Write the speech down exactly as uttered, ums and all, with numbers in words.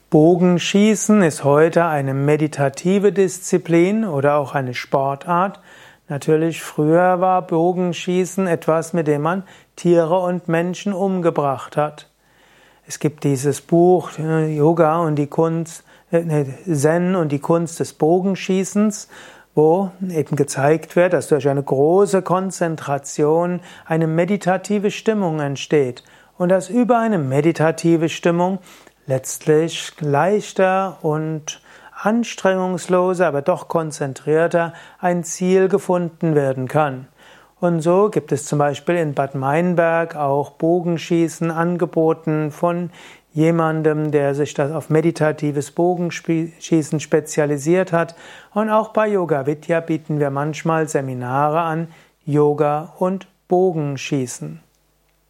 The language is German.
Bogenschießen ist heute eine meditative Disziplin oder auch eine Sportart. Natürlich früher war Bogenschießen etwas, mit dem man Tiere und Menschen umgebracht hat. Es gibt dieses Buch Yoga und die Kunst, Zen und die Kunst des Bogenschießens, wo eben gezeigt wird, dass durch eine große Konzentration eine meditative Stimmung entsteht und dass über eine meditative Stimmung letztlich leichter und anstrengungsloser, aber doch konzentrierter ein Ziel gefunden werden kann. Und so gibt es zum Beispiel in Bad Meinberg auch Bogenschießen angeboten von jemandem, der sich das auf meditatives Bogenschießen spezialisiert hat. Und auch bei Yoga Vidya bieten wir manchmal Seminare an, Yoga und Bogenschießen.